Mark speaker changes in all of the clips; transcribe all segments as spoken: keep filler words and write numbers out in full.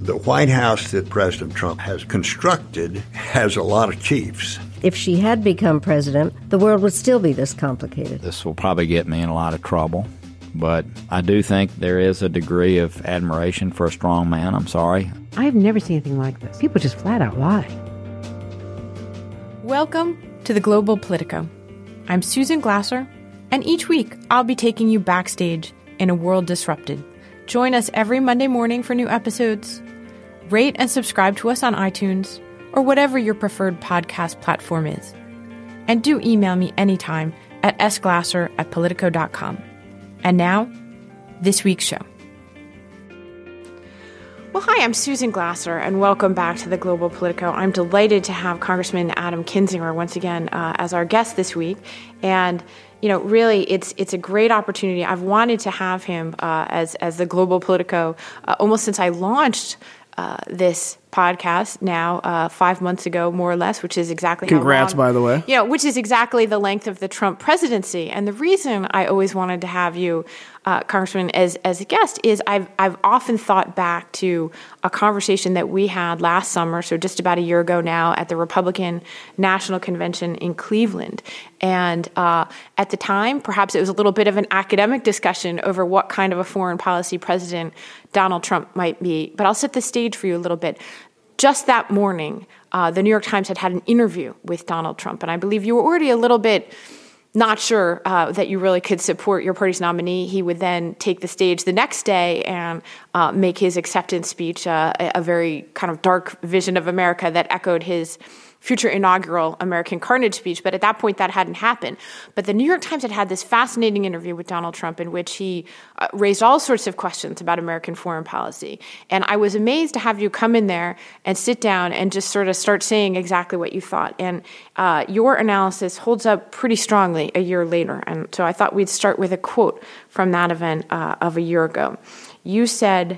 Speaker 1: The White House that President Trump has constructed has a lot of chiefs.
Speaker 2: If she had become president, the world would still be this complicated.
Speaker 3: This will probably get me in a lot of trouble, but I do think there is a degree of admiration for a strong man. I'm sorry.
Speaker 4: I have never seen anything like this. People just flat out lie.
Speaker 5: Welcome to the Global Politico. I'm Susan Glasser, and each week I'll be taking you backstage in a world disrupted. Join us every Monday morning for new episodes. Rate and subscribe to us on iTunes or whatever your preferred podcast platform is. And do email me anytime at s glasser at politico dot com. And now, this week's show. Well, hi, I'm Susan Glasser, and welcome back to the Global Politico. I'm delighted to have Congressman Adam Kinzinger once again uh, as our guest this week. And, you know, really, it's it's a great opportunity. I've wanted to have him uh, as, as the Global Politico uh, almost since I launched uh, this podcast now uh, five months ago, more or less, which is exactly
Speaker 6: Congrats,
Speaker 5: how long,
Speaker 6: by the way.
Speaker 5: You know, which is exactly the length of the Trump presidency. And the reason I always wanted to have you, uh, Congressman, as as a guest is I've I've often thought back to a conversation that we had last summer, so just about a year ago now, at the Republican National Convention in Cleveland. And uh, at the time, perhaps it was a little bit of an academic discussion over what kind of a foreign policy president Donald Trump might be. But I'll set the stage for you a little bit. Just that morning, uh, the New York Times had had an interview with Donald Trump, and I believe you were already a little bit not sure uh, that you really could support your party's nominee. He would then take the stage the next day and uh, make his acceptance speech, uh, a, a very kind of dark vision of America that echoed his future inaugural American Carnage speech. But at that point, that hadn't happened. But the New York Times had had this fascinating interview with Donald Trump in which he uh, raised all sorts of questions about American foreign policy. And I was amazed to have you come in there and sit down and just sort of start saying exactly what you thought. And uh, your analysis holds up pretty strongly a year later. And so I thought we'd start with a quote from that event uh, of a year ago. You said,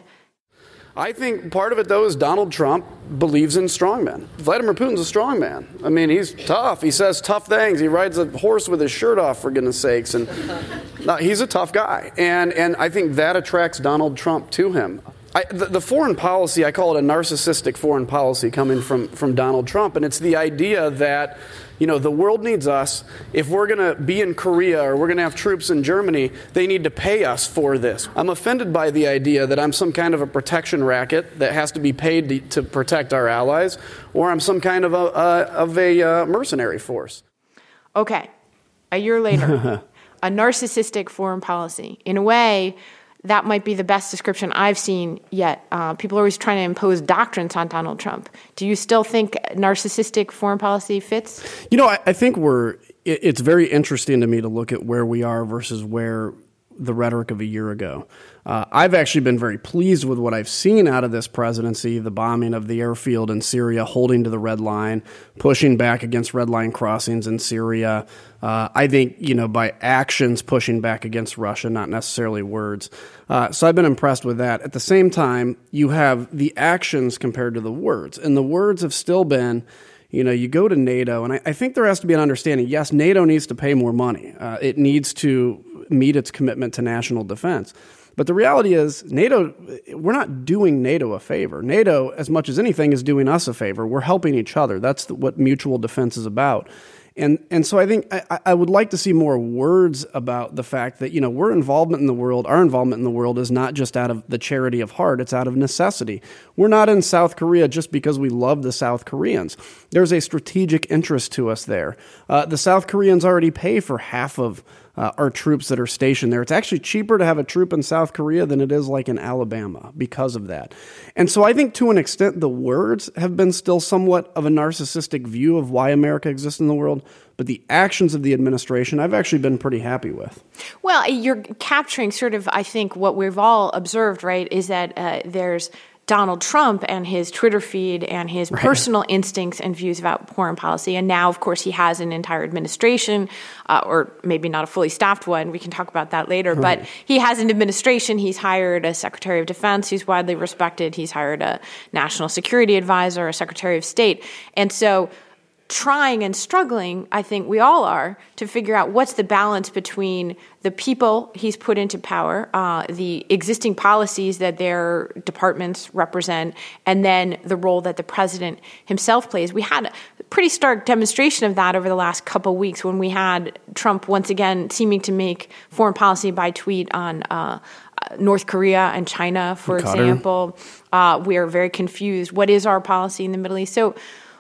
Speaker 6: I think part of it, though, is Donald Trump believes in strongmen. Vladimir Putin's a strongman. I mean, he's tough. He says tough things. He rides a horse with his shirt off, for goodness sakes. And no, he's a tough guy. And and I think that attracts Donald Trump to him. I, the, the foreign policy, I call it a narcissistic foreign policy coming from, from Donald Trump. And it's the idea that, you know, the world needs us. If we're going to be in Korea or we're going to have troops in Germany, they need to pay us for this. I'm offended by the idea that I'm some kind of a protection racket that has to be paid to, to protect our allies, or I'm some kind of a, uh, of a uh, mercenary force.
Speaker 5: Okay, a year later, a narcissistic foreign policy. In a way, that might be the best description I've seen yet. Uh, people are always trying to impose doctrines on Donald Trump. Do you still think narcissistic foreign policy fits?
Speaker 6: You know, I, I think we're. It, it's very interesting to me to look at where we are versus where the rhetoric of a year ago. Uh, I've actually been very pleased with what I've seen out of this presidency, the bombing of the airfield in Syria, holding to the red line, pushing back against red line crossings in Syria. Uh, I think, you know, by actions pushing back against Russia, not necessarily words. Uh, so I've been impressed with that. At the same time, you have the actions compared to the words. And the words have still been, you know, you go to NATO, and I, I think there has to be an understanding, yes, NATO needs to pay more money. Uh, it needs to meet its commitment to national defense. But the reality is, NATO, we're not doing NATO a favor. NATO, as much as anything, is doing us a favor. We're helping each other. That's the, what mutual defense is about. And and so I think I, I would like to see more words about the fact that, you know, we're involvement in the world, our involvement in the world is not just out of the charity of heart, it's out of necessity. We're not in South Korea just because we love the South Koreans. There's a strategic interest to us there. Uh, the South Koreans already pay for half of Uh, our troops that are stationed there. It's actually cheaper to have a troop in South Korea than it is like in Alabama because of that. And so I think to an extent the words have been still somewhat of a narcissistic view of why America exists in the world, but the actions of the administration I've actually been pretty happy with.
Speaker 5: Well, you're capturing sort of, I think, what we've all observed, right, is that uh, there's Donald Trump and his Twitter feed and his right. personal instincts and views about foreign policy. And now, of course, he has an entire administration, uh, or maybe not a fully staffed one. We can talk about that later. Right. But he has an administration. He's hired a Secretary of Defense who's widely respected. He's hired a national security advisor, a Secretary of State. And so trying and struggling, I think we all are, to figure out what's the balance between the people he's put into power, uh, the existing policies that their departments represent, and then the role that the president himself plays. We had a pretty stark demonstration of that over the last couple of weeks when we had Trump once again seeming to make foreign policy by tweet on uh, North Korea and China, for
Speaker 6: Qatar.
Speaker 5: example. Uh, we are very confused. What is our policy in the Middle East? So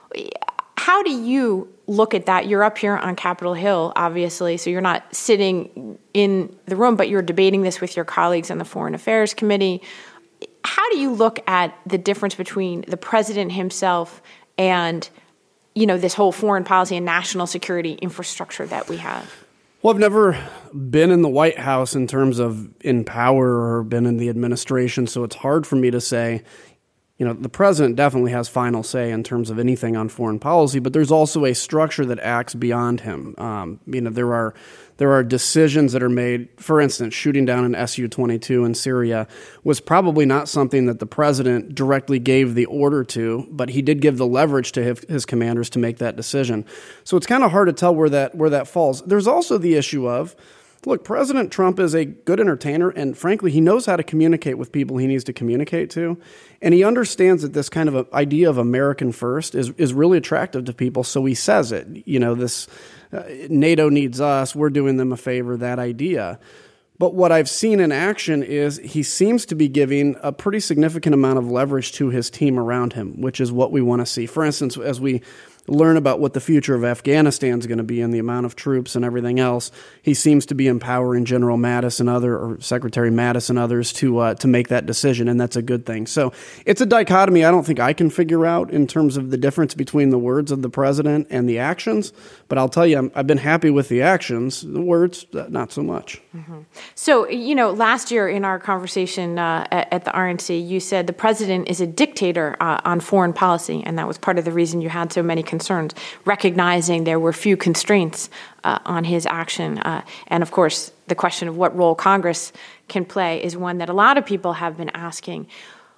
Speaker 5: how do you look at that? You're up here on Capitol Hill, obviously, so you're not sitting in the room, but you're debating this with your colleagues on the Foreign Affairs Committee. How do you look at the difference between the president himself and, you know, this whole foreign policy and national security infrastructure that we have?
Speaker 6: Well, I've never been in the White House in terms of in power or been in the administration, so it's hard for me to say. You know, the president definitely has final say in terms of anything on foreign policy, but there's also a structure that acts beyond him. Um, you know, there are there are decisions that are made. For instance, shooting down an S U twenty-two in Syria was probably not something that the president directly gave the order to, but he did give the leverage to his, his commanders to make that decision. So it's kind of hard to tell where that where that falls. There's also the issue of, look, President Trump is a good entertainer, and frankly, he knows how to communicate with people he needs to communicate to. And he understands that this kind of a idea of American first is, is really attractive to people, so he says it. You know, this uh, NATO needs us, we're doing them a favor, that idea. But what I've seen in action is he seems to be giving a pretty significant amount of leverage to his team around him, which is what we want to see. For instance, as we learn about what the future of Afghanistan is going to be and the amount of troops and everything else, he seems to be empowering General Mattis and other, or Secretary Mattis and others to uh, to make that decision, and that's a good thing. So it's a dichotomy I don't think I can figure out in terms of the difference between the words of the president and the actions, but I'll tell you, I'm, I've been happy with the actions. The words, not so much.
Speaker 5: Mm-hmm. So, you know, last year in our conversation uh, at, at the R N C, you said the president is a dictator uh, on foreign policy, and that was part of the reason you had so many concerns, recognizing there were few constraints uh, on his action. Uh, and of course, the question of what role Congress can play is one that a lot of people have been asking.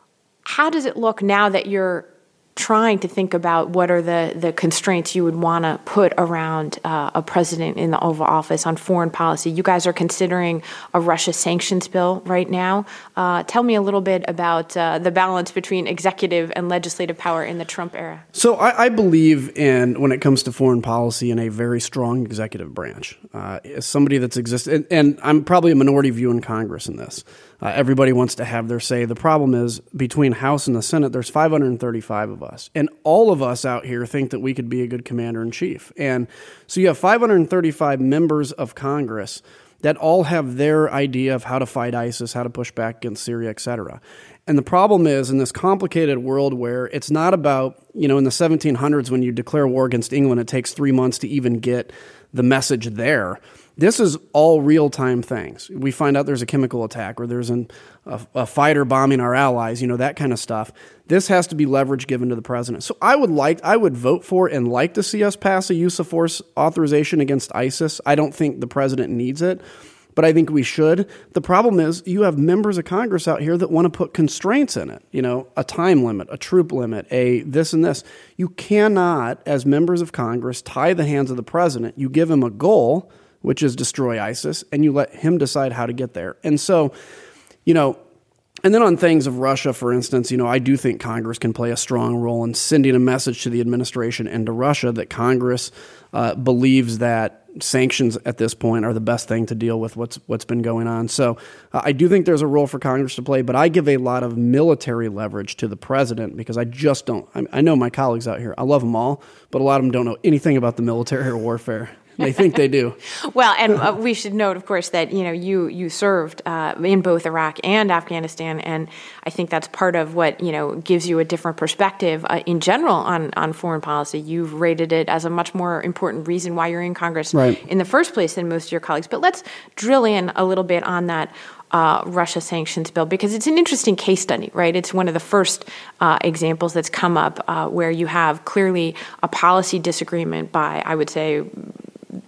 Speaker 5: How does it look now that you're trying to think about what are the, the constraints you would want to put around uh, a president in the Oval Office on foreign policy? You guys are considering a Russia sanctions bill right now. Uh, tell me a little bit about uh, the balance between executive and legislative power in the Trump era.
Speaker 6: So I, I believe in, when it comes to foreign policy, in a very strong executive branch. Uh, as somebody that's existed, and, and I'm probably a minority view in Congress in this. Uh, everybody wants to have their say. The problem is, between House and the Senate, there's five hundred thirty-five of us. And all of us out here think that we could be a good commander-in-chief. And so you have five hundred thirty-five members of Congress that all have their idea of how to fight ISIS, how to push back against Syria, et cetera. And the problem is, in this complicated world where it's not about, you know, in the seventeen hundreds when you declare war against England, it takes three months to even get the message there. This is all real-time things. We find out there's a chemical attack or there's an, a, a fighter bombing our allies, you know, that kind of stuff. This has to be leverage given to the president. So I would like, I would vote for and like to see us pass a use of force authorization against ISIS. I don't think the president needs it, but I think we should. The problem is you have members of Congress out here that want to put constraints in it, you know, a time limit, a troop limit, a this and this. You cannot, as members of Congress, tie the hands of the president. You give him a goal, which is destroy ISIS, and you let him decide how to get there. And so, you know, and then on things of Russia, for instance, you know, I do think Congress can play a strong role in sending a message to the administration and to Russia that Congress uh, believes that sanctions at this point are the best thing to deal with what's what's been going on. So uh, I do think there's a role for Congress to play, but I give a lot of military leverage to the president because I just don't. I, I know my colleagues out here, I love them all, but a lot of them don't know anything about the military or warfare. They think they do.
Speaker 5: Well, and uh, we should note, of course, that you know you you served uh, in both Iraq and Afghanistan, and I think that's part of what you know gives you a different perspective uh, in general on on foreign policy. You've rated it as a much more important reason why you're in Congress
Speaker 6: right.
Speaker 5: in the first place than most of your colleagues. But let's drill in a little bit on that uh, Russia sanctions bill because it's an interesting case study, right? It's one of the first uh, examples that's come up uh, where you have clearly a policy disagreement by, I would say,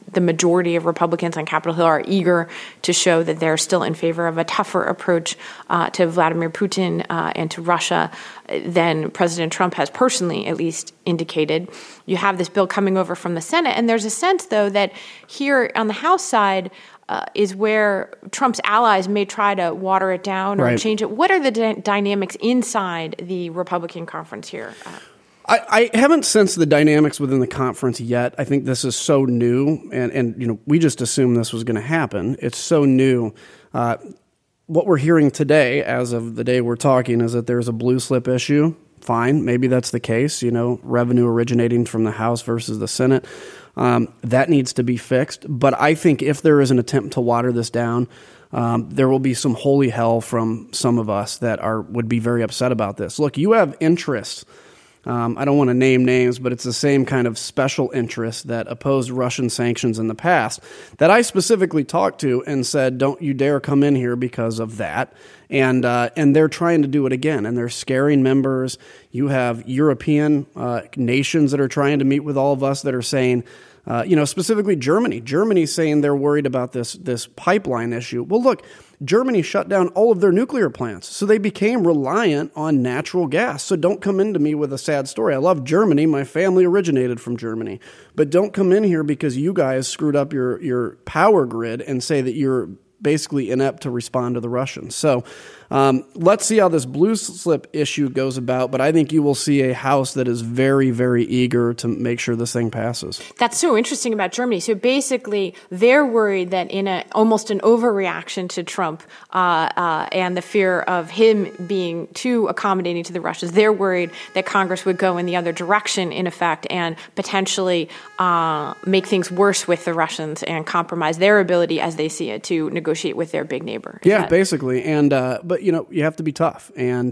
Speaker 5: the majority of Republicans on Capitol Hill are eager to show that they're still in favor of a tougher approach uh, to Vladimir Putin uh, and to Russia than President Trump has personally at least indicated. You have this bill coming over from the Senate, and there's a sense, though, that here on the House side uh, is where Trump's allies may try to water it down or
Speaker 6: right.
Speaker 5: change it. What are the d- dynamics inside the Republican conference here? Uh,
Speaker 6: I, I haven't sensed the dynamics within the conference yet. I think this is so new, and, and you know, we just assumed this was going to happen. It's so new. Uh, what we're hearing today, as of the day we're talking, is that there's a blue slip issue. Fine, maybe that's the case. You know, revenue originating from the House versus the Senate. Um, that needs to be fixed. But I think if there is an attempt to water this down, um, there will be some holy hell from some of us that are would be very upset about this. Look, you have interests. Um, I don't want to name names, but it's the same kind of special interests that opposed Russian sanctions in the past that I specifically talked to and said, don't you dare come in here because of that. And uh, and they're trying to do it again, and they're scaring members. You have European uh, nations that are trying to meet with all of us that are saying, uh, you know, specifically Germany. Germany's saying they're worried about this this pipeline issue. Well, look, Germany shut down all of their nuclear plants, so they became reliant on natural gas. So don't come into me with a sad story. I love Germany. My family originated from Germany. But don't come in here because you guys screwed up your, your power grid and say that you're basically inept to respond to the Russians. So um, let's see how this blue slip issue goes about, but I think you will see a House that is very, very eager to make sure this thing passes.
Speaker 5: That's so interesting about Germany. So basically, they're worried that in a almost an overreaction to Trump uh, uh, and the fear of him being too accommodating to the Russians, they're worried that Congress would go in the other direction, in effect, and potentially uh, make things worse with the Russians and compromise their ability, as they see it, to negotiate with their big neighbor. Is
Speaker 6: yeah,
Speaker 5: that-
Speaker 6: basically. And uh, but you know, you have to be tough. And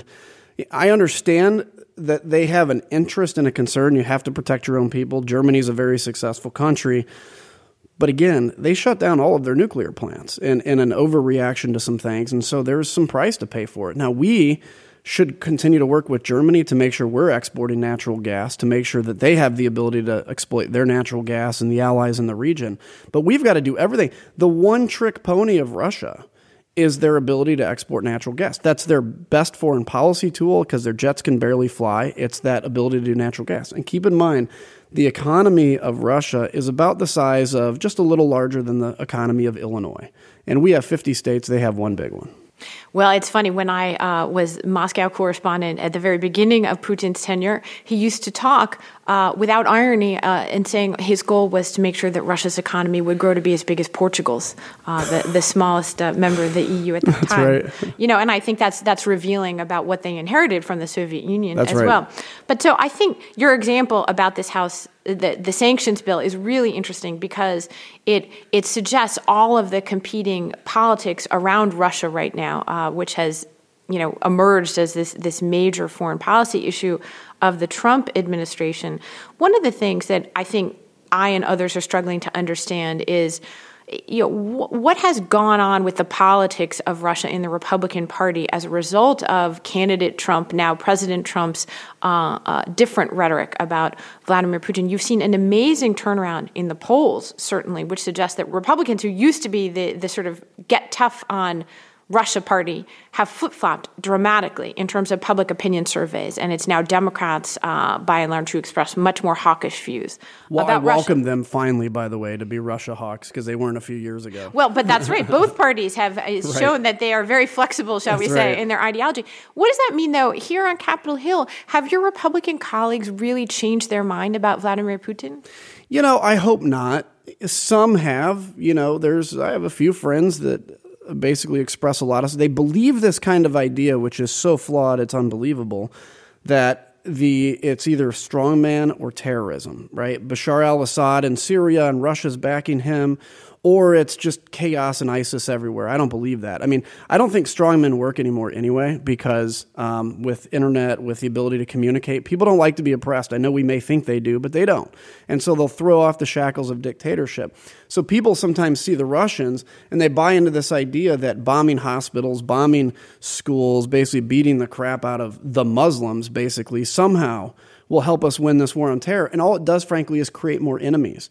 Speaker 6: I understand that they have an interest and a concern. You have to protect your own people. Germany's a very successful country. But again, they shut down all of their nuclear plants in, in an overreaction to some things. And so there's some price to pay for it. Now, we should continue to work with Germany to make sure we're exporting natural gas, to make sure that they have the ability to exploit their natural gas and the allies in the region. But we've got to do everything. The one-trick pony of Russia is their ability to export natural gas. That's their best foreign policy tool because their jets can barely fly. It's that ability to do natural gas. And keep in mind, the economy of Russia is about the size of just a little larger than the economy of Illinois. And we have fifty states. They have one big one.
Speaker 5: Well, it's funny. When I uh, was Moscow correspondent at the very beginning of Putin's tenure, he used to talk uh, without irony uh, and saying his goal was to make sure that Russia's economy would grow to be as big as Portugal's, uh, the, the smallest uh, member of the E U at the
Speaker 6: that's
Speaker 5: time.
Speaker 6: Right.
Speaker 5: You know, and I think that's that's revealing about what they inherited from the Soviet Union
Speaker 6: that's
Speaker 5: as
Speaker 6: right.
Speaker 5: well. But so I think your example about this House, the, the sanctions bill, is really interesting because it it suggests all of the competing politics around Russia right now, uh, which has you know emerged as this this major foreign policy issue of the Trump administration. One of the things that I think I and others are struggling to understand is, you know, wh- what has gone on with the politics of Russia in the Republican Party as a result of candidate Trump, now President Trump's uh, uh, different rhetoric about Vladimir Putin. You've seen an amazing turnaround in the polls, certainly, which suggests that Republicans who used to be the, the sort of get tough on Russia party have flip-flopped dramatically in terms of public opinion surveys, and it's now Democrats, uh, by and large, who express much more hawkish views
Speaker 6: well,
Speaker 5: about
Speaker 6: I welcome
Speaker 5: Russia.
Speaker 6: them finally, by the way, to be Russia hawks because they weren't a few years ago.
Speaker 5: Well, but that's right. Both parties have
Speaker 6: right.
Speaker 5: shown that they are very flexible, shall
Speaker 6: that's
Speaker 5: we say,
Speaker 6: right.
Speaker 5: in their ideology. What does that mean, though? Here on Capitol Hill, have your Republican colleagues really changed their mind about Vladimir Putin?
Speaker 6: You know, I hope not. Some have. You know, there's I have a few friends that basically express a lot of, they believe this kind of idea, which is so flawed, it's unbelievable, that the it's either strongman or terrorism, right? Bashar al-Assad in Syria and Russia's backing him, or it's just chaos and ISIS everywhere. I don't believe that. I mean, I don't think strongmen work anymore anyway, because um, with internet, with the ability to communicate, people don't like to be oppressed. I know we may think they do, but they don't. And so they'll throw off the shackles of dictatorship. So people sometimes see the Russians and they buy into this idea that bombing hospitals, bombing schools, basically beating the crap out of the Muslims, basically, somehow will help us win this war on terror. And all it does, frankly, is create more enemies.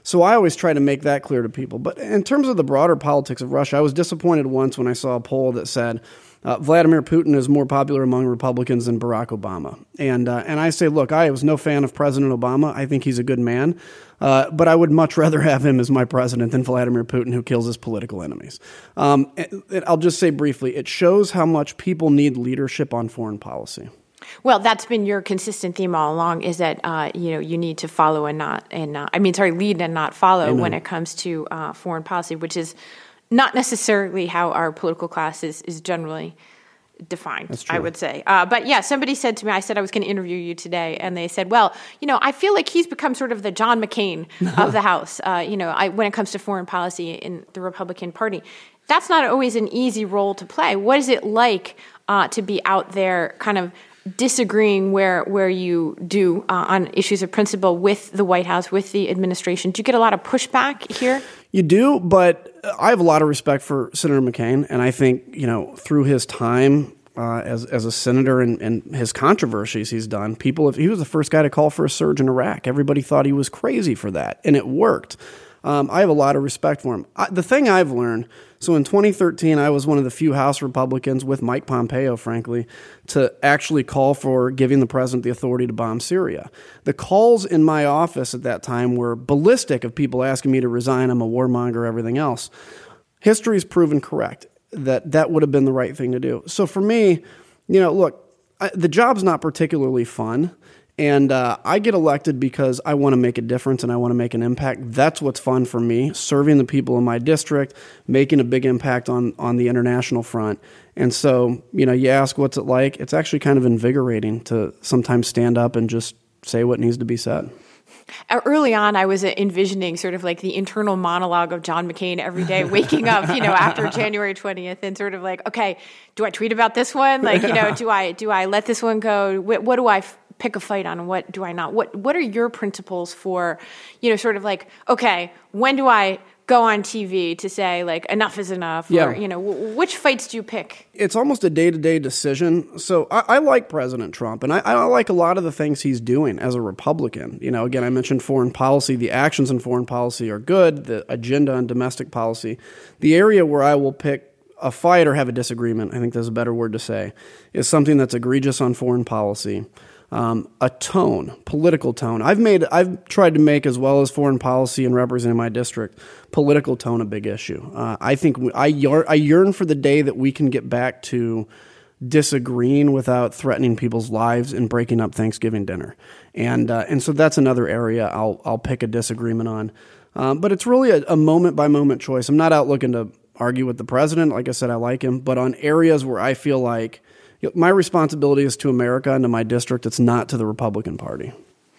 Speaker 6: So I always try to make that clear to people. But in terms of the broader politics of Russia, I was disappointed once when I saw a poll that said uh, Vladimir Putin is more popular among Republicans than Barack Obama. And uh, and I say, look, I was no fan of President Obama. I think he's a good man. Uh, but I would much rather have him as my president than Vladimir Putin, who kills his political enemies. Um, and, and I'll just say briefly, it shows how much people need leadership on foreign policy.
Speaker 5: Well, that's been your consistent theme all along, is that uh, you know you need to follow and not and not, I mean, sorry, lead and not follow Amen. When it comes to uh, foreign policy, which is not necessarily how our political class is, is generally defined,
Speaker 6: That's true.
Speaker 5: I would say. Uh, but yeah, somebody said to me, I said I was going to interview you today, and they said, well, you know, I feel like he's become sort of the John McCain of the House, uh, you know, I, when it comes to foreign policy in the Republican Party. That's not always an easy role to play. What is it like uh, to be out there kind of disagreeing where where you do uh, on issues of principle with the White House, with the administration? Do you get a lot of pushback here?
Speaker 6: You do, but I have a lot of respect for Senator McCain, and I think, you know, through his time uh, as as a senator and, and his controversies he's done, people have, he was the first guy to call for a surge in Iraq. Everybody thought he was crazy for that, and it worked. Um, I have a lot of respect for him. I, the thing I've learned, so in twenty thirteen, I was one of the few House Republicans with Mike Pompeo, frankly, to actually call for giving the president the authority to bomb Syria. The calls in my office at that time were ballistic of people asking me to resign. I'm a warmonger, everything else. History's proven correct that that would have been the right thing to do. So for me, you know, look, I, the job's not particularly fun. And uh, I get elected because I want to make a difference and I want to make an impact. That's what's fun for me, serving the people in my district, making a big impact on, on the international front. And so, you know, you ask what's it like, it's actually kind of invigorating to sometimes stand up and just say what needs to be said.
Speaker 5: Early on, I was envisioning sort of like the internal monologue of John McCain every day, waking up, you know, after January twentieth, and sort of like, okay, do I tweet about this one? Like, you know, do I do I let this one go? What, what do I f- pick a fight on? What do I not? What What are your principles for, you know, sort of like, okay, when do I go on T V to say like enough is enough?
Speaker 6: Yeah.
Speaker 5: Or, you know, w- which fights do you pick?
Speaker 6: It's almost a day-to-day decision. So I, I like President Trump, and I, I like a lot of the things he's doing as a Republican. You know, again, I mentioned foreign policy. The actions in foreign policy are good. The agenda on domestic policy. The area where I will pick a fight or have a disagreement, I think there's a better word to say, is something that's egregious on foreign policy. Um, a tone, political tone. I've made, I've tried to make, as well as foreign policy and representing my district, political tone a big issue. Uh, I think we, I, yearn, I yearn for the day that we can get back to disagreeing without threatening people's lives and breaking up Thanksgiving dinner. And uh, and so that's another area I'll I'll pick a disagreement on. Um, but it's really a, a moment by moment choice. I'm not out looking to argue with the president. Like I said, I like him. But on areas where I feel like my responsibility is to America and to my district, it's not to the Republican Party.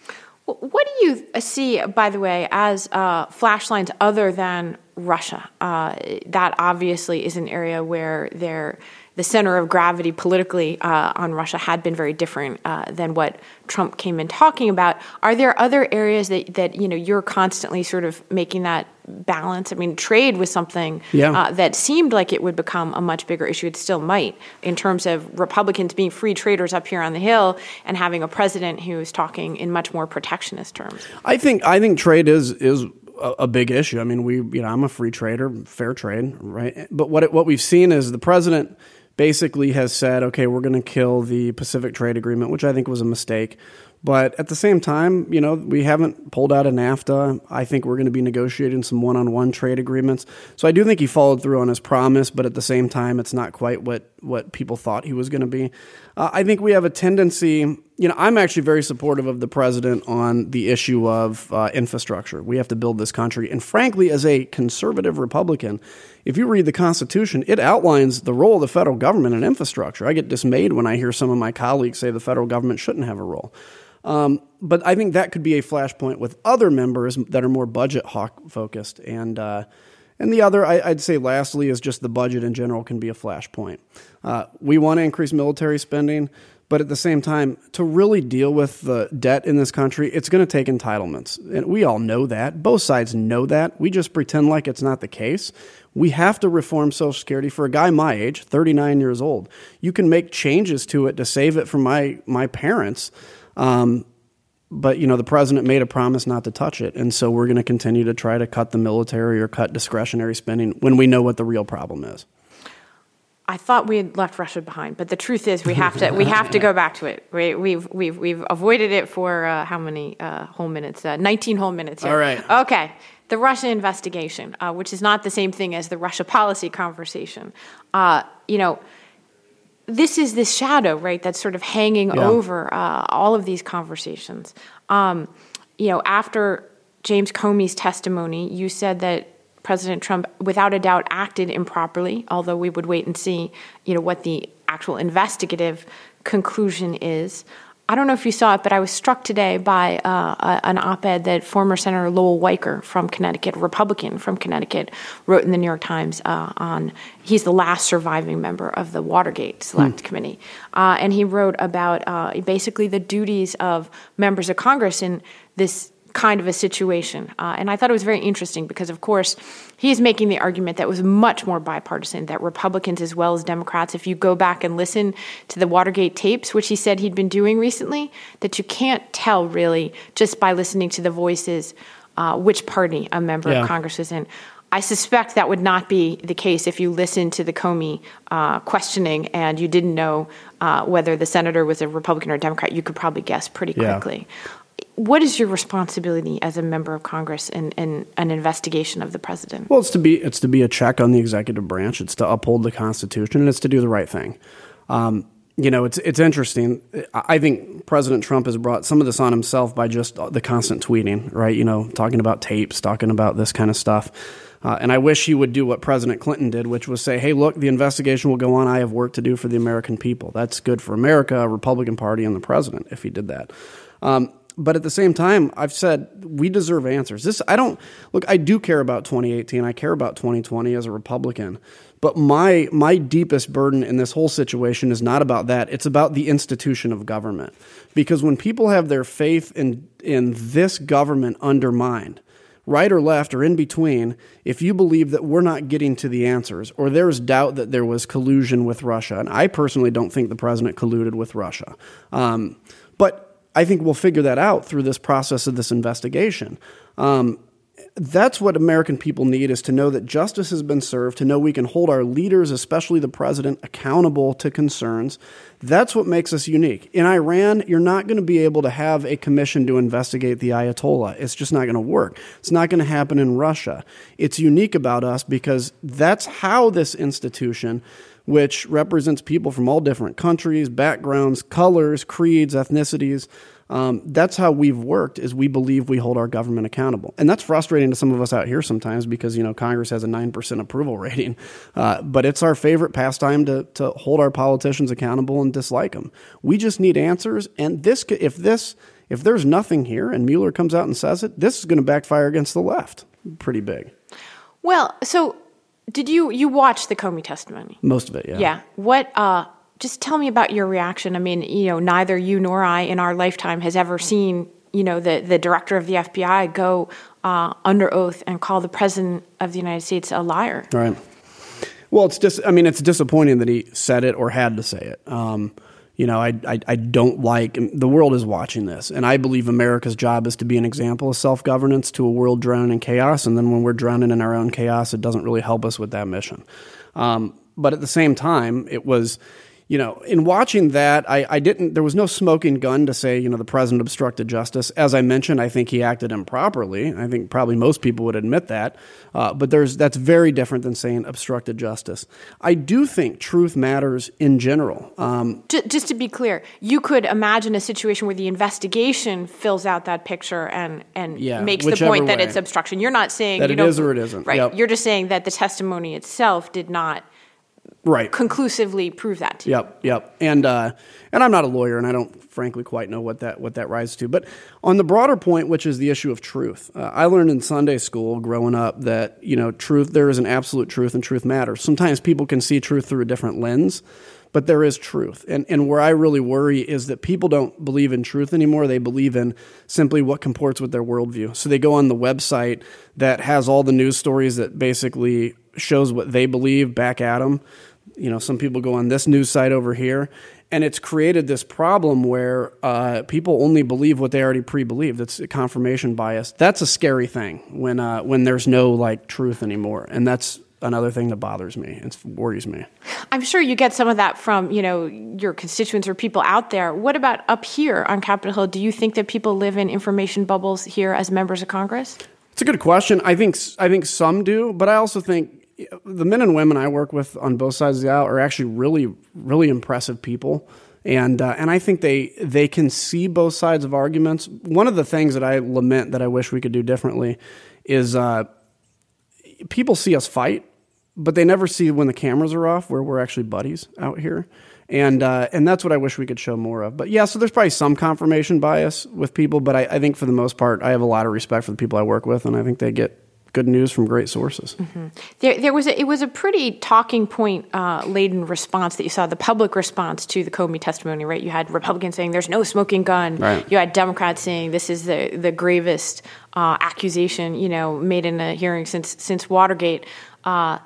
Speaker 5: What do you see, by the way, as uh, flashpoints other than Russia? Uh, that obviously is an area where there, the center of gravity politically uh, on Russia had been very different uh, than what Trump came in talking about. Are there other areas that, that you know you're constantly sort of making that balance? I mean, trade was something
Speaker 6: yeah.
Speaker 5: uh, that seemed like it would become a much bigger issue. It still might, in terms of Republicans being free traders up here on the Hill and having a president who's talking in much more protectionist terms.
Speaker 6: I think I think trade is is a, a big issue. I mean, we you know I'm a free trader, fair trade, right? But what it, what we've seen is the president basically has said, okay, we're going to kill the Pacific Trade Agreement, which I think was a mistake. But at the same time, you know, we haven't pulled out of NAFTA. I think we're going to be negotiating some one-on-one trade agreements. So I do think he followed through on his promise, but at the same time, it's not quite what, what people thought he was going to be. Uh, I think we have a tendency, you know, I'm actually very supportive of the president on the issue of uh, infrastructure. We have to build this country. And frankly, as a conservative Republican, if you read the Constitution, it outlines the role of the federal government in infrastructure. I get dismayed when I hear some of my colleagues say the federal government shouldn't have a role. Um, but I think that could be a flashpoint with other members that are more budget hawk focused. And uh, and the other, I, I'd say lastly, is just the budget in general can be a flashpoint. Uh, we want to increase military spending, but at the same time, to really deal with the debt in this country, it's going to take entitlements. And we all know that. Both sides know that. We just pretend like it's not the case. We have to reform Social Security. For a guy my age, thirty-nine years old, you can make changes to it to save it from my, my parents. Um, but, you know, the president made a promise not to touch it. And so we're going to continue to try to cut the military or cut discretionary spending when we know what the real problem is.
Speaker 5: I thought we had left Russia behind, but the truth is we have to we have to go back to it. We, we've we've we've avoided it for uh, how many uh, whole minutes? Uh, nineteen whole minutes here.
Speaker 6: All right.
Speaker 5: Okay. The Russia investigation, uh, which is not the same thing as the Russia policy conversation. Uh, you know, this is this shadow, right, that's sort of hanging
Speaker 6: yeah.
Speaker 5: over uh, all of these conversations. Um, you know, after James Comey's testimony, you said that President Trump, without a doubt, acted improperly, although we would wait and see, you know, what the actual investigative conclusion is. I don't know if you saw it, but I was struck today by uh, a, an op-ed that former Senator Lowell Weicker from Connecticut, Republican from Connecticut, wrote in the New York Times uh, on, he's the last surviving member of the Watergate Select mm. Committee. Uh, and he wrote about uh, basically the duties of members of Congress in this kind of a situation. Uh, and I thought it was very interesting because, of course, he's making the argument that was much more bipartisan, that Republicans as well as Democrats, if you go back and listen to the Watergate tapes, which he said he'd been doing recently, that you can't tell really just by listening to the voices uh, which party a member yeah. of Congress was in. I suspect that would not be the case if you listened to the Comey uh, questioning and you didn't know uh, whether the senator was a Republican or a Democrat. You could probably guess pretty quickly. Yeah. What is your responsibility as a member of Congress in, in an investigation of the president?
Speaker 6: Well, it's to be it's to be a check on the executive branch. It's to uphold the Constitution, and it's to do the right thing. Um, you know, it's it's interesting. I think President Trump has brought some of this on himself by just the constant tweeting, right? You know, talking about tapes, talking about this kind of stuff. Uh, and I wish he would do what President Clinton did, which was say, hey, look, the investigation will go on. I have work to do for the American people. That's good for America, Republican Party, and the president if he did that. Um, But at the same time, I've said we deserve answers. This I don't look. I do care about twenty eighteen. I care about twenty twenty as a Republican. But my my deepest burden in this whole situation is not about that. It's about the institution of government. Because when people have their faith in in this government undermined, right or left or in between, if you believe that we're not getting to the answers or there's doubt that there was collusion with Russia, and I personally don't think the president colluded with Russia, um, but I think we'll figure that out through this process of this investigation. Um, that's what American people need, is to know that justice has been served, to know we can hold our leaders, especially the president, accountable to concerns. That's what makes us unique. In Iran, you're not going to be able to have a commission to investigate the Ayatollah. It's just not going to work. It's not going to happen in Russia. It's unique about us because that's how this institution, which represents people from all different countries, backgrounds, colors, creeds, ethnicities. Um, that's how we've worked, is we believe we hold our government accountable. And that's frustrating to some of us out here sometimes because, you know, Congress has a nine percent approval rating. Uh, but it's our favorite pastime to, to hold our politicians accountable and dislike them. We just need answers. And this, if this, if there's nothing here and Mueller comes out and says it, this is going to backfire against the left pretty big.
Speaker 5: Well, so... Did you, you watch the Comey testimony?
Speaker 6: Most of it, yeah.
Speaker 5: Yeah. What, uh, just tell me about your reaction. I mean, you know, neither you nor I in our lifetime has ever seen, you know, the, the director of the F B I go uh, under oath and call the president of the United States a liar.
Speaker 6: Right. Well, it's just, I mean, it's disappointing that he said it or had to say it. Um, You know, I, I I don't like, the world is watching this, and I believe America's job is to be an example of self-governance to a world drowning in chaos, and then when we're drowning in our own chaos, it doesn't really help us with that mission. Um, but at the same time, it was, you know, in watching that, I, I didn't, there was no smoking gun to say, you know, the president obstructed justice. As I mentioned, I think he acted improperly. I think probably most people would admit that. Uh, but there's, that's very different than saying obstructed justice. I do think truth matters in general. Um,
Speaker 5: just, just to be clear, you could imagine a situation where the investigation fills out that picture and, and
Speaker 6: yeah,
Speaker 5: makes the point
Speaker 6: way.
Speaker 5: that it's obstruction. You're not saying
Speaker 6: that
Speaker 5: you
Speaker 6: it
Speaker 5: don't,
Speaker 6: is or it isn't.
Speaker 5: Right.
Speaker 6: Yep.
Speaker 5: You're just saying that the testimony itself did not
Speaker 6: Right.
Speaker 5: conclusively prove that to you.
Speaker 6: Yep, yep. And uh, and I'm not a lawyer, and I don't frankly quite know what that what that rises to. But on the broader point, which is the issue of truth, uh, I learned in Sunday school growing up that, you know, truth, there is an absolute truth, and truth matters. Sometimes people can see truth through a different lens, but there is truth. And and where I really worry is that people don't believe in truth anymore. They believe in simply what comports with their worldview. So they go on the website that has all the news stories that basically shows what they believe back at them. You know, some people go on this news site over here, And it's created this problem where uh, people only believe what they already pre-believed. It's confirmation bias. That's a scary thing when uh, when there's no like truth anymore, and that's another thing that bothers me. It worries me.
Speaker 5: I'm sure you get some of that from, you know, your constituents or people out there. What about up here on Capitol Hill? Do you think that people live in information bubbles here as members of Congress?
Speaker 6: It's a good question. I think I think some do, but I also think the men and women I work with on both sides of the aisle are actually really, really impressive people. And uh, and I think they they can see both sides of arguments. One of the things that I lament that I wish we could do differently is uh, people see us fight, but they never see when the cameras are off where we're actually buddies out here. And uh, and that's what I wish we could show more of. But yeah, so there's probably some confirmation bias with people, but I, I think for the most part, I have a lot of respect for the people I work with, and I think they get good news from great sources.
Speaker 5: Mm-hmm. There, there was a, it was a pretty talking point uh, laden response that you saw, the public response to the Comey testimony, right? You had Republicans saying there's no smoking gun.
Speaker 6: Right.
Speaker 5: You had Democrats saying this is the the gravest uh, accusation, you know, made in a hearing since since Watergate. Uh,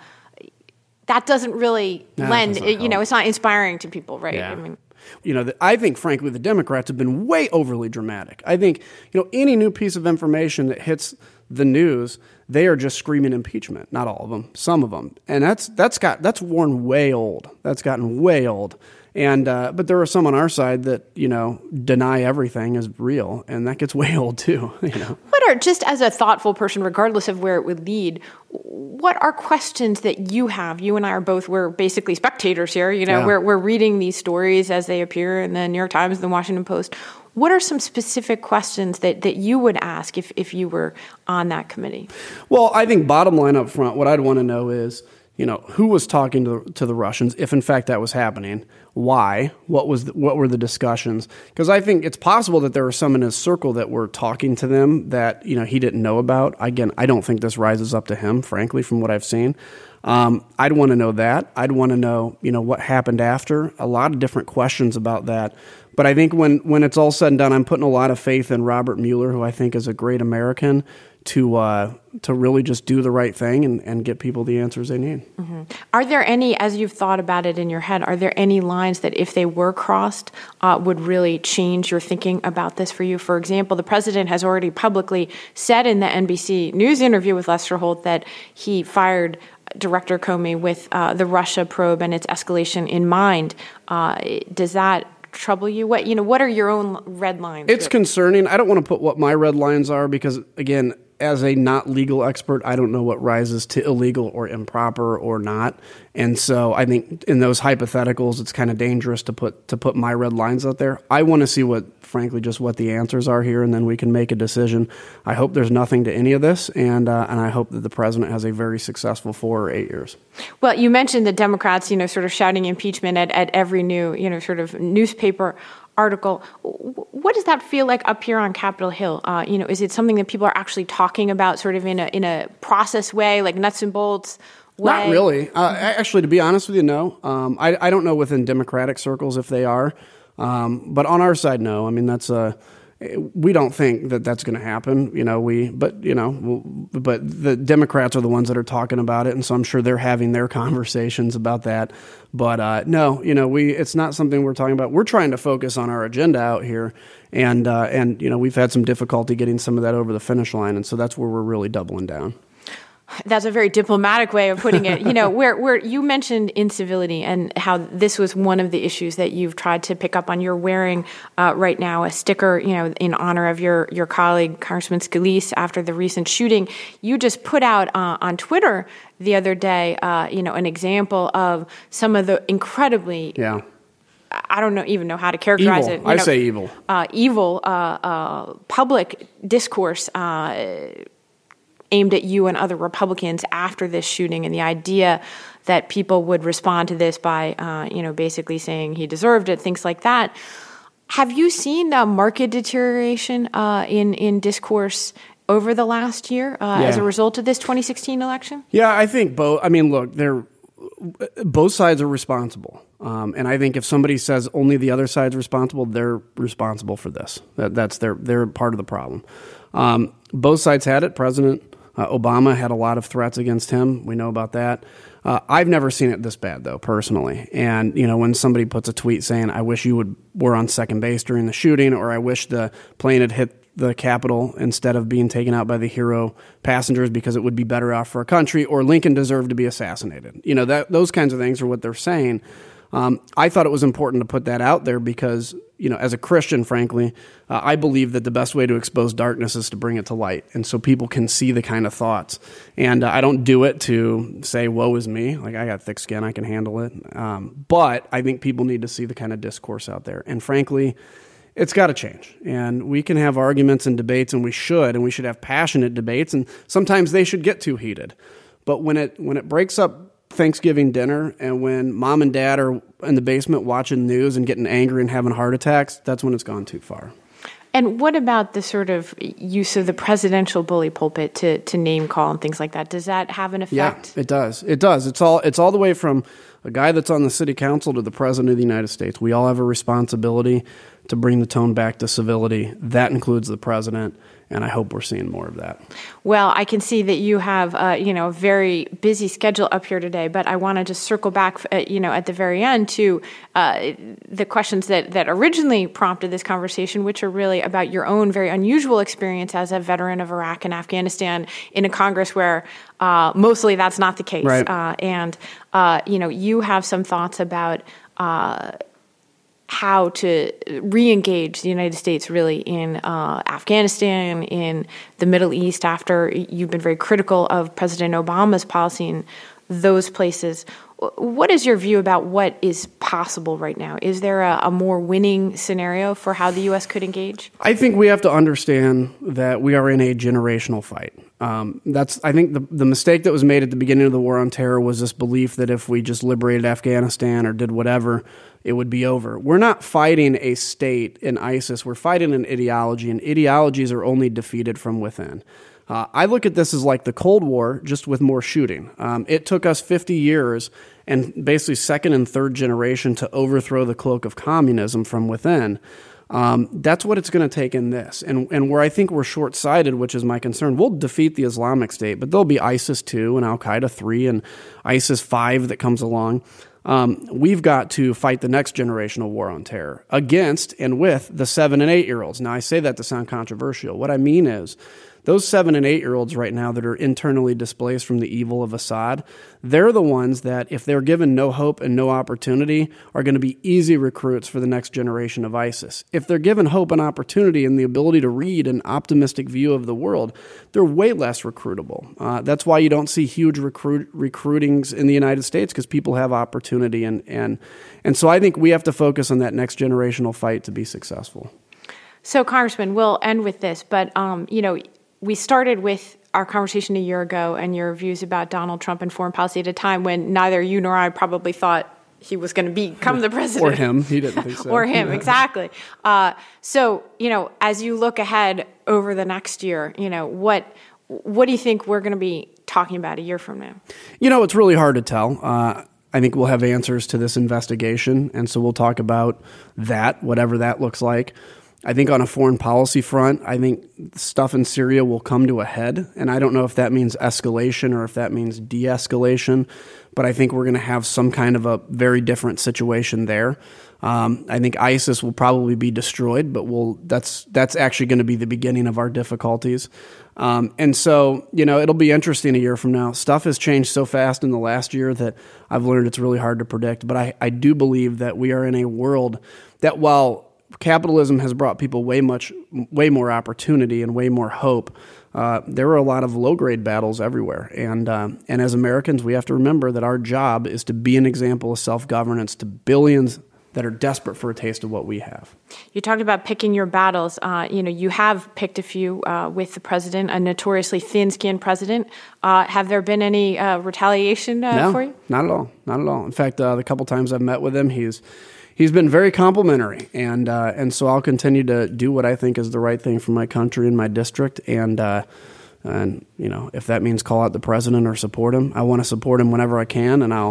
Speaker 5: that doesn't really
Speaker 6: no,
Speaker 5: lend,
Speaker 6: doesn't
Speaker 5: you know, it's not inspiring to people, right?
Speaker 6: Yeah.
Speaker 5: I mean.
Speaker 6: You know, I think, frankly, the Democrats have been way overly dramatic. I think, you know, any new piece of information that hits the news, they are just screaming impeachment. Not all of them, some of them, and that's that's got that's worn way old. That's gotten way old. And uh, but there are some on our side that, you know, deny everything is real, and that gets way old too. You know,
Speaker 5: what are, just as a thoughtful person, regardless of where it would lead, what are questions that you have? You and I are both, we're basically spectators here. You know,
Speaker 6: Yeah.
Speaker 5: we're we're reading these stories as they appear in the New York Times and the Washington Post. What are some specific questions that, that you would ask if, if you were on that committee?
Speaker 6: Well, I think bottom line up front, what I'd want to know is, you know, who was talking to to the Russians, if in fact that was happening, why, what was the, what were the discussions? Because I think it's possible that there were some in his circle that were talking to them that, you know, he didn't know about. Again, I don't think this rises up to him, frankly, from what I've seen. Um, I'd want to know that. I'd want to know, you know, what happened after. A lot of different questions about that. But I think when, when it's all said and done, I'm putting a lot of faith in Robert Mueller, who I think is a great American, to uh, to really just do the right thing and, and get people the answers they need.
Speaker 5: Mm-hmm. Are there any, as you've thought about it in your head, are there any lines that if they were crossed uh, would really change your thinking about this for you? For example, the president has already publicly said in the N B C News interview with Lester Holt that he fired Director Comey with uh, the Russia probe and its escalation in mind. Uh, does that trouble you? What you know? What are your own red lines?
Speaker 6: It's concerning. I don't want to put what my red lines are because, again, as a not legal expert, I don't know what rises to illegal or improper or not. And so I think in those hypotheticals, it's kind of dangerous to put to put my red lines out there. I want to see what, frankly, just what the answers are here, and then we can make a decision. I hope there's nothing to any of this, and uh, and I hope that the president has a very successful four or eight years.
Speaker 5: Well, you mentioned the Democrats, you know, sort of shouting impeachment at, at every new, you know, sort of newspaper article. What does that feel like up here on Capitol Hill? Uh, you know, is it something that people are actually talking about sort of in a in a process way, like nuts and bolts way?
Speaker 6: Not really. Uh, actually, to be honest with you, no. Um, I, I don't know within Democratic circles if they are. Um, but on our side, no. I mean, that's a... We don't think that that's going to happen, you know. We, but you know, but the Democrats are the ones that are talking about it, and so I'm sure they're having their conversations about that. But uh, no, you know, we it's not something we're talking about. We're trying to focus on our agenda out here, and uh, and you know, we've had some difficulty getting some of that over the finish line, and so that's where we're really doubling down.
Speaker 5: That's a very diplomatic way of putting it. You know, where where you mentioned incivility and how this was one of the issues that you've tried to pick up on. You're wearing uh, right now a sticker, you know, in honor of your your colleague Congressman Scalise after the recent shooting. You just put out uh, on Twitter the other day, uh, you know, an example of some of the incredibly
Speaker 6: yeah.
Speaker 5: I don't know even know how to characterize
Speaker 6: evil.
Speaker 5: it. You
Speaker 6: I
Speaker 5: know,
Speaker 6: say evil.
Speaker 5: Uh, evil uh, uh, public discourse. Uh, aimed at you and other Republicans after this shooting, and the idea that people would respond to this by, uh, you know, basically saying he deserved it, things like that. Have you seen uh, market deterioration uh, in, in discourse over the last year uh,
Speaker 6: yeah.
Speaker 5: as a result of this twenty sixteen election?
Speaker 6: Yeah, I think both. I mean, look, they're both sides are responsible. Um, and I think if somebody says only the other side's responsible, they're responsible for this. That, that's their, they're part of the problem. Um, both sides had it. President Uh, Obama had a lot of threats against him. We know about that. Uh, I've never seen it this bad, though, personally. And, you know, when somebody puts a tweet saying, I wish you would were on second base during the shooting, or I wish the plane had hit the Capitol instead of being taken out by the hero passengers because it would be better off for our country, or Lincoln deserved to be assassinated. You know, that those kinds of things are what they're saying. Um, I thought it was important to put that out there because, you know, as a Christian, frankly, uh, I believe that the best way to expose darkness is to bring it to light. And so people can see the kind of thoughts. And uh, I don't do it to say, woe is me. Like, I got thick skin, I can handle it. Um, but I think people need to see the kind of discourse out there. And frankly, it's got to change. And we can have arguments and debates, and we should, and we should have passionate debates. And sometimes they should get too heated. But when it when it breaks up Thanksgiving dinner, and when mom and dad are in the basement watching news and getting angry and having heart attacks, that's when it's gone too far.
Speaker 5: And what about the sort of use of the presidential bully pulpit to, to name call and things like that? Does that have an effect?
Speaker 6: Yeah, it does. It does. It's all it's all the way from a guy that's on the city council to the president of the United States. We all have a responsibility to bring the tone back to civility. That includes the president. And I hope we're seeing more of that.
Speaker 5: Well, I can see that you have, uh, you know, a very busy schedule up here today, but I want to just circle back, uh, you know, at the very end to uh, the questions that, that originally prompted this conversation, which are really about your own very unusual experience as a veteran of Iraq and Afghanistan in a Congress where uh, mostly that's not the case.
Speaker 6: Right.
Speaker 5: Uh, and, uh, you know, you have some thoughts about uh how to re-engage the United States really in uh, Afghanistan, in the Middle East, after you've been very critical of President Obama's policy in those places. What is your view about what is possible right now? Is there a, a more winning scenario for how the U S could engage?
Speaker 6: I think we have to understand that we are in a generational fight. Um, that's I think the, the mistake that was made at the beginning of the war on terror was this belief that if we just liberated Afghanistan or did whatever, it would be over. We're not fighting a state in ISIS. We're fighting an ideology, and ideologies are only defeated from within. Uh, I look at this as like the Cold War, just with more shooting. Um, it took us fifty years and basically second and third generation to overthrow the cloak of communism from within. Um, that's what it's going to take in this. And and where I think we're short-sighted, which is my concern, we'll defeat the Islamic State, but there'll be ISIS two and Al-Qaeda three and ISIS five that comes along. Um, we've got to fight the next generational war on terror against and with the seven and eight-year-olds. Now, I say that to sound controversial. What I mean is those seven and eight-year-olds right now that are internally displaced from the evil of Assad, they're the ones that, if they're given no hope and no opportunity, are going to be easy recruits for the next generation of ISIS. If they're given hope and opportunity and the ability to read an optimistic view of the world, they're way less recruitable. Uh, that's why you don't see huge recruit recruitings in the United States, because people have opportunity. And, and, and so I think we have to focus on that next generational fight to be successful.
Speaker 5: So, Congressman, we'll end with this, but, um, you know, we started with our conversation a year ago and your views about Donald Trump and foreign policy at a time when neither you nor I probably thought he was going to become the president.
Speaker 6: Or him. He didn't think so.
Speaker 5: Or him, exactly. Uh, so, you know, as you look ahead over the next year, you know, what what do you think we're going to be talking about a year from now?
Speaker 6: You know, it's really hard to tell. Uh, I think we'll have answers to this investigation, and so we'll talk about that, whatever that looks like. I think on a foreign policy front, I think stuff in Syria will come to a head, and I don't know if that means escalation or if that means de-escalation, but I think we're going to have some kind of a very different situation there. Um, I think ISIS will probably be destroyed, but we'll, that's that's actually going to be the beginning of our difficulties. Um, and so, you know, it'll be interesting a year from now. Stuff has changed so fast in the last year that I've learned it's really hard to predict, but I, I do believe that we are in a world that, while capitalism has brought people way much, way more opportunity and way more hope, Uh, there are a lot of low-grade battles everywhere. And uh, and as Americans, we have to remember that our job is to be an example of self-governance to billions that are desperate for a taste of what we have.
Speaker 5: You talked about picking your battles. Uh, you know, you have picked a few uh, with the president, a notoriously thin-skinned president. Uh, have there been any uh, retaliation uh,
Speaker 6: no,
Speaker 5: for you?
Speaker 6: Not at all. Not at all. In fact, uh, the couple times I've met with him, he's he's been very complimentary, and uh, and so I'll continue to do what I think is the right thing for my country and my district. And uh, and you know, if that means call out the president or support him, I want to support him whenever I can, and I'll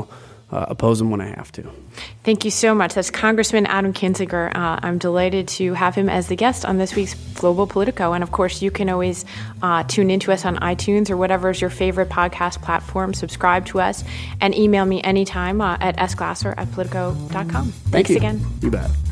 Speaker 6: uh, oppose them when I have to.
Speaker 5: Thank you so much. That's Congressman Adam Kinzinger. Uh, I'm delighted to have him as the guest on this week's Global Politico. And of course, you can always uh, tune into us on iTunes or whatever is your favorite podcast platform. Subscribe to us and email me anytime uh, at s glasser at politico dot com.
Speaker 6: Thank
Speaker 5: Thanks
Speaker 6: you.
Speaker 5: again.
Speaker 6: You bet.